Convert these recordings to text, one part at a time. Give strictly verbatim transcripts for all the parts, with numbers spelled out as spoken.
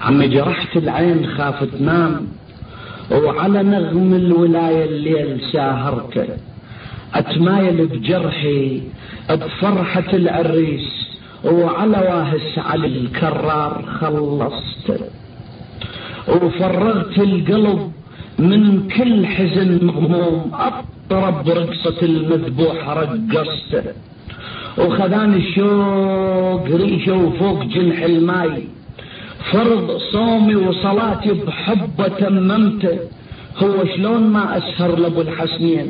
عم جرحت العين خاف تنام، وعلى نغم الولاية الليل ساهرت، أتمايل بجرحي بفرحة العريس، وعلى واهس على الكرار خلصت، وفرغت القلب من كل حزن مغموم، أطرب رقصة المذبوح رقصت، وخذاني الشوق ريشه وفوق جنح الماي، فرض صومي وصلاتي بحبه تممته، هو شلون ما أسهر لأبو الحسنين،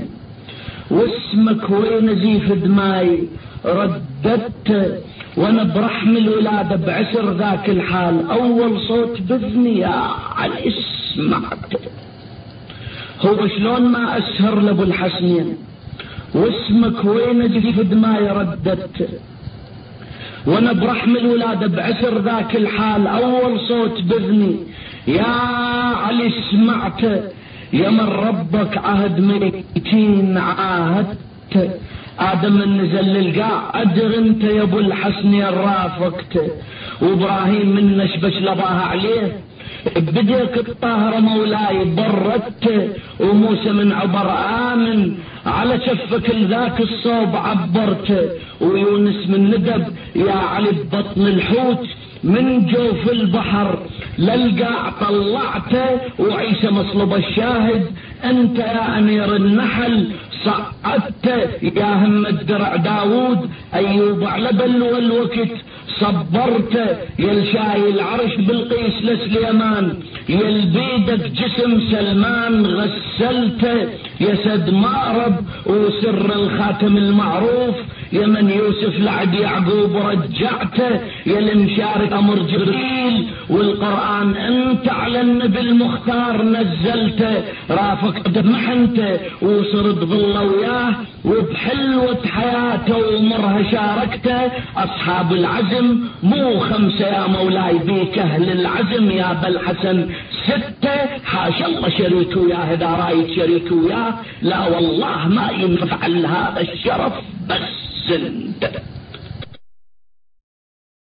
واسمك وين زيف دماي رددت، وانا برحم الولادة بعسر ذاك الحال، اول صوت بذني يا علي سمعت، هو شلون ما اسهر لأبو الحسنين، واسمك وين زيف دماي رددت، وانا برحم الولادة بعسر ذاك الحال، اول صوت بذني يا علي سمعت، يا من ربك عهد ميتين عاهدت، آدم النزل للقاع أدر انت يا ابو الحسن يا رافقت، وابراهيم من نشبش لباها عليه بديك الطاهرة مولاي بردت، وموسى من عبر آمن على شفك لذاك الصوب عبرت، ويونس من ندب يا علي ببطن الحوت، من جوف البحر للقاع طلعته، وعيسى مصلب الشاهد انت يا امير النحل صعدته، يا هم الدرع داود ايوب على بلو الوقت صبرته، يا الشاي العرش بالقيس لسليمان، يا البيدك جسم سلمان غسلته، يا سد مأرب وسر الخاتم المعروف، يا من يوسف لعد يعقوب رجعته، يا المشارك امر جبريل والقرآن انت على النبي المختار نزلته، رافقت بمحنته وصرت ظل وياه، وبحلوة حياته ومرها شاركته، اصحاب العزم مو خمسة يا مولاي بيك اهل العزم يا بالحسن ستة، حاشا الله شريك وياه، اذا رايت شريك وياه لا والله ما ينفعل هذا الشرف بس انت.